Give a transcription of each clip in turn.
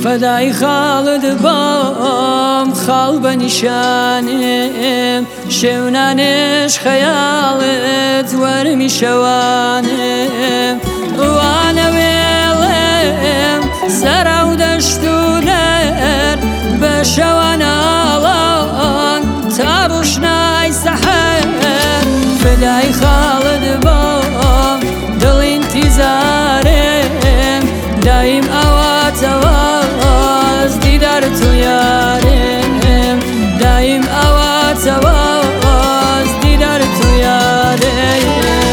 فدای خالد بام خال بنشانم شونانش خیالت ورمی شوانم وانا ویلم سراو دشتو در بشوان آلان تاروشنای سحر فدای خالد بام دل انتظارم دایم آوات آواز دیدار تو یارم دایم آوات آواز دیدار تو یارم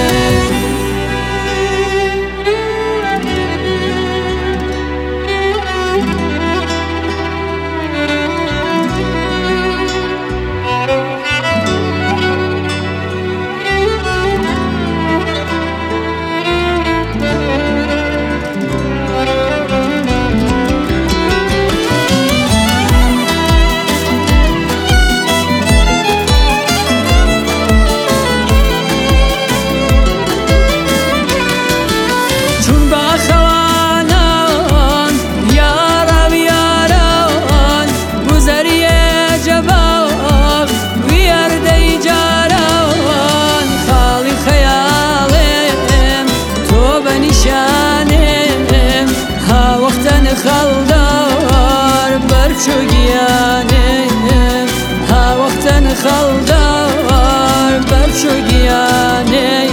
خلدار برچو گیانم ها وقتن خلدار برچو گیانم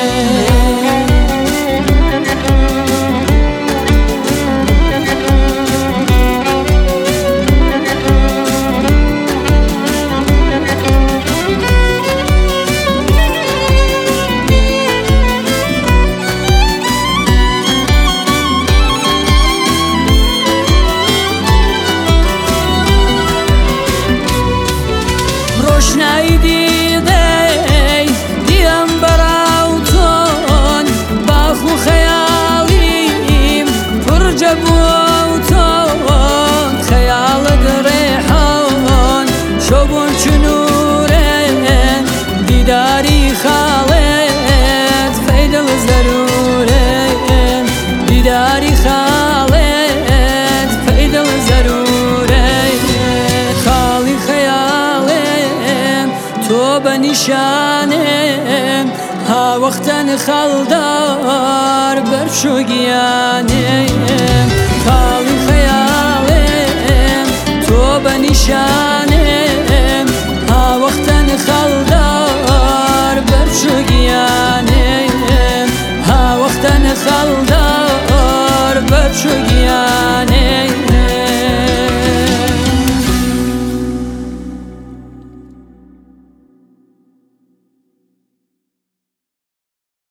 روشنایی دیدی دیم براوتون باخو خیالیم پر جبوتون خیال ریحان شبون چنورن دیداری خالد فیدل ضرورن دیداری خالد فیدل ضرورن خالی خیال تو بنشانم ها وقتن خلدار برچو گیانم